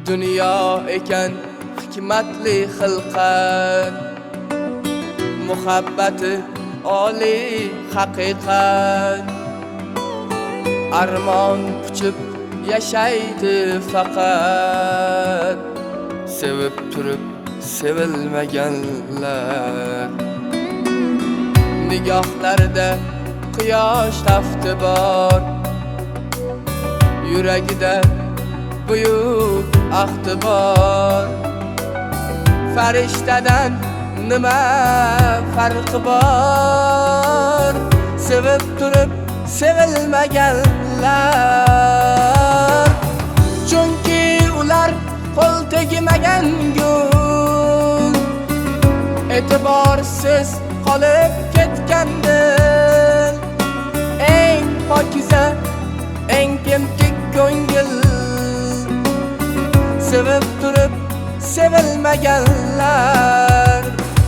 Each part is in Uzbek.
Dunyo ekan hikmatli xilqat, muhabbati oliy haqiqat. Armon quchib yashaydi faqat, sevib turib sevilmaganlar. Nigohlarda quyosh tafti bor, yuragida buyuk ahdi bor. Farishtadan nima farqi bor, sevib turib sevilmaganlar. Chunki ular qo'l tegmagan gul, e'tiborsiz qolib ketgandir. Eng pokiza, eng kemtik ko'ngil, sevib turib sevilmaganlar.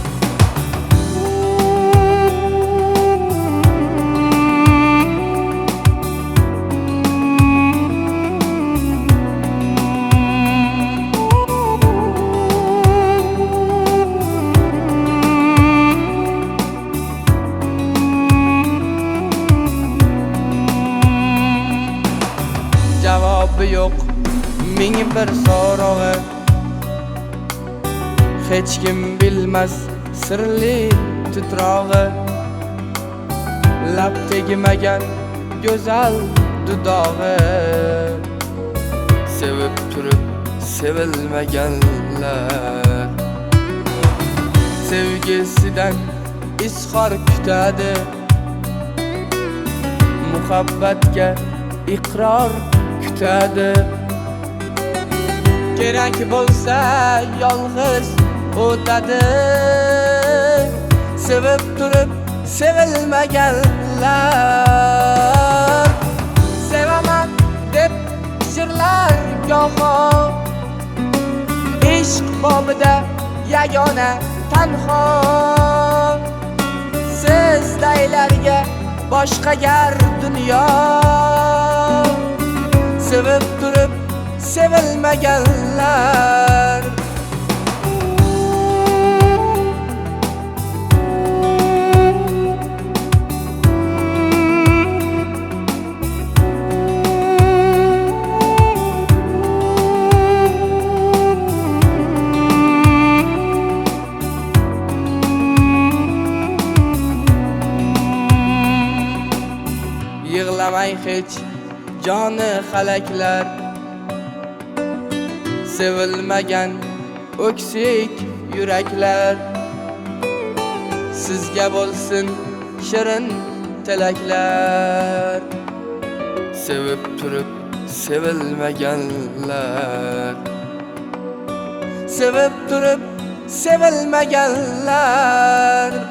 Javobi yo'q ming bir so'rog'i, hech kim bilmas sirli titrog'i. Lab tegmagan go'zal dudog'i, sevib turib sevilmaganlar. Sevgisidan izhor kutadi, muhabbatga iqror kutadi. Kerak bo'lsa yolg'iz o'tadi, sevib turib sevilmaganlar. Sevaman deb shirlar goho, ishq bobida yagona tanho. Sizdaylarga boshqa gar dunyo, sevib turib sevilmaganlar. Yig'lamang hech joni halaklar, sevilmagan o'ksik yuraklar. Sizga bo'lsin shirin tilaklar, sevib turib sevilmaganlar. Sevib turib sevilmaganlar.